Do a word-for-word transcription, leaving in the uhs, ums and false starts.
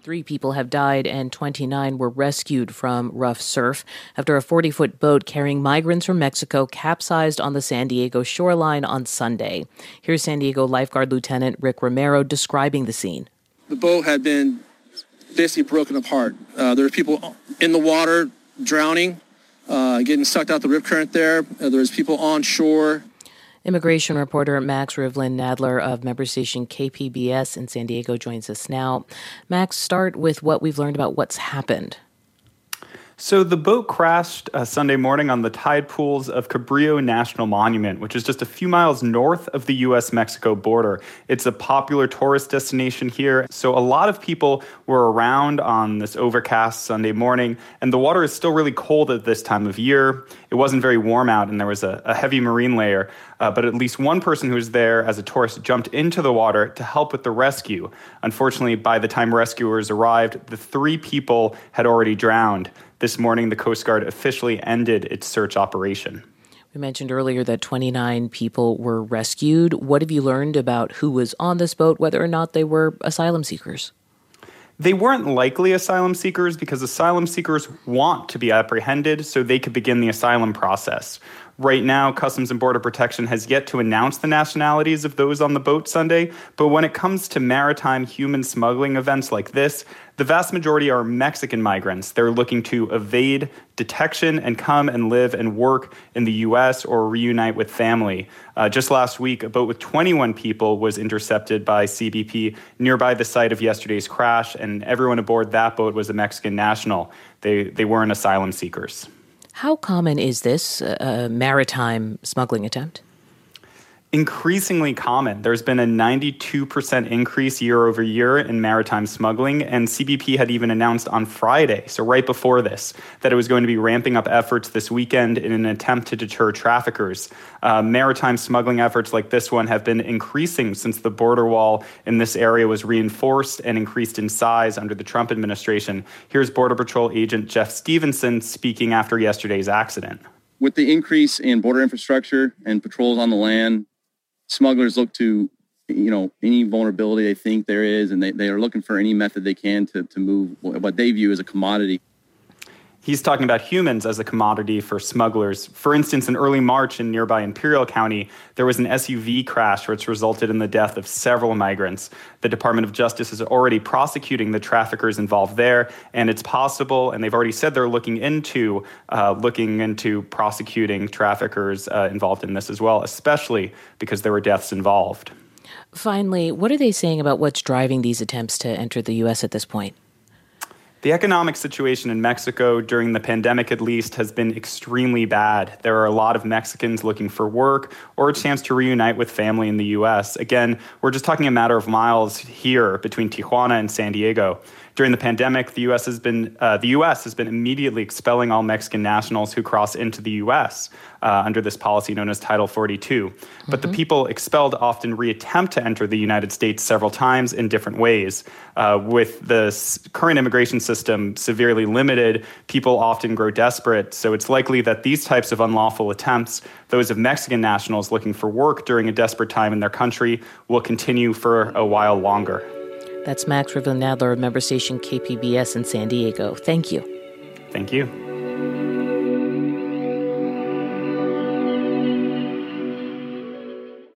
Three people have died and twenty-nine were rescued from rough surf after a forty-foot boat carrying migrants from Mexico capsized on the San Diego shoreline on Sunday. Here's San Diego lifeguard Lieutenant Rick Romero describing the scene. The boat had been basically broken apart. Uh, there were people in the water drowning, uh, getting sucked out the rip current there. Uh, there was people on shore. Immigration reporter Max Rivlin-Nadler of member station K P B S in San Diego joins us now. Max, start with what we've learned about what's happened. So the boat crashed uh, Sunday morning on the tide pools of Cabrillo National Monument, which is just a few miles north of the U S Mexico border. It's a popular tourist destination here, so a lot of people were around on this overcast Sunday morning, and the water is still really cold at this time of year. It wasn't very warm out, and there was a, a heavy marine layer, uh, but at least one person who was there as a tourist jumped into the water to help with the rescue. Unfortunately, by the time rescuers arrived, the three people had already drowned. This morning, the Coast Guard officially ended its search operation. We mentioned earlier that twenty-nine people were rescued. What have you learned about who was on this boat, whether or not they were asylum seekers? They weren't likely asylum seekers because asylum seekers want to be apprehended so they could begin the asylum process. Right now, Customs and Border Protection has yet to announce the nationalities of those on the boat Sunday, but when it comes to maritime human smuggling events like this, the vast majority are Mexican migrants. They're looking to evade detection and come and live and work in the U S or reunite with family. Uh, just last week, a boat with twenty-one people was intercepted by C B P nearby the site of yesterday's crash, and everyone aboard that boat was a Mexican national. They, they weren't asylum seekers. How common is this uh, maritime smuggling attempt? Increasingly common. There's been a ninety-two percent increase year over year in maritime smuggling, and C B P had even announced on Friday, so right before this, that it was going to be ramping up efforts this weekend in an attempt to deter traffickers. Uh, maritime smuggling efforts like this one have been increasing since the border wall in this area was reinforced and increased in size under the Trump administration. Here's Border Patrol agent Jeff Stevenson speaking after yesterday's accident. With the increase in border infrastructure and patrols on the land, smugglers look to, you know, any vulnerability they think there is, and they, they are looking for any method they can to, to move what they view as a commodity. He's talking about humans as a commodity for smugglers. For instance, in early March in nearby Imperial County, there was an S U V crash which resulted in the death of several migrants. The Department of Justice is already prosecuting the traffickers involved there, and it's possible, and they've already said they're looking into uh, looking into prosecuting traffickers uh, involved in this as well, especially because there were deaths involved. Finally, what are they saying about what's driving these attempts to enter the U S at this point? The economic situation in Mexico, during the pandemic at least, has been extremely bad. There are a lot of Mexicans looking for work or a chance to reunite with family in the U S. Again, we're just talking a matter of miles here between Tijuana and San Diego. During the pandemic, the U S has been uh, the U S has been immediately expelling all Mexican nationals who cross into the U S uh, under this policy known as Title forty-two. Mm-hmm. But the people expelled often reattempt to enter the United States several times in different ways. Uh, with the s- current immigration system severely limited, people often grow desperate. So it's likely that these types of unlawful attempts, those of Mexican nationals looking for work during a desperate time in their country, will continue for a while longer. That's Max Rivlin-Nadler of member station K P B S in San Diego. Thank you. Thank you.